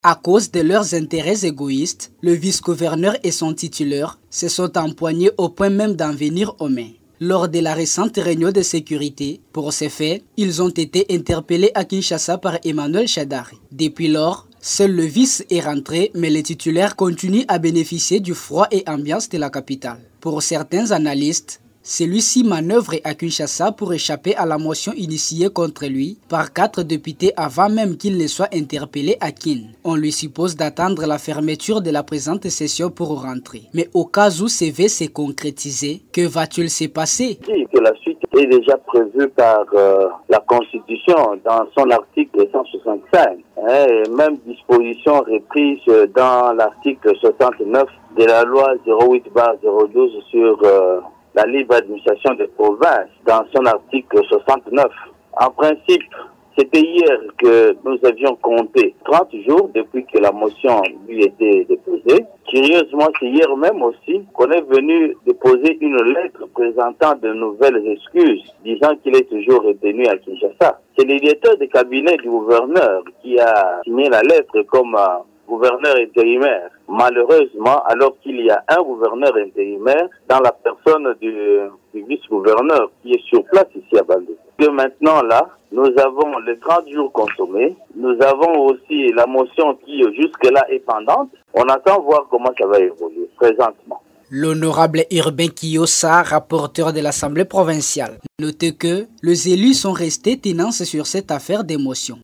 À cause de leurs intérêts égoïstes, le vice-gouverneur et son titulaire se sont empoignés au point même d'en venir aux mains. Lors de la récente réunion de sécurité, pour ces faits, ils ont été interpellés à Kinshasa par Emmanuel Shadari. Depuis lors, seul le vice est rentré, mais les titulaires continuent à bénéficier du froid et ambiance de la capitale. Pour certains analystes, celui-ci manœuvre à Kinshasa pour échapper à la motion initiée contre lui par 4 députés avant même qu'il ne soit interpellé à Kin. On lui suppose d'attendre la fermeture de la présente session pour rentrer. Mais au cas où ce veut se concrétiser, que va-t-il se passer? Que la suite est déjà prévue par la Constitution dans son article 165. Et même disposition reprise dans l'article 69 de la loi 08/012 sur la libre administration des provinces dans son article 69. En principe, c'était hier que nous avions compté 30 jours depuis que la motion lui était déposée. Curieusement, c'est hier même aussi qu'on est venu déposer une lettre présentant de nouvelles excuses, disant qu'il est toujours retenu à Kinshasa. C'est le directeur de cabinet du gouverneur qui a signé la lettre comme gouverneur intérimaire. Malheureusement, alors qu'il y a un gouverneur intérimaire dans la personne du vice-gouverneur qui est sur place ici à Bandundu. Que maintenant là, nous avons les 30 jours consommés. Nous avons aussi la motion qui jusque-là est pendante. On attend voir comment ça va évoluer présentement. L'honorable Urbain Kiyosa, rapporteur de l'Assemblée provinciale, note que les élus sont restés tenaces sur cette affaire d'émotion.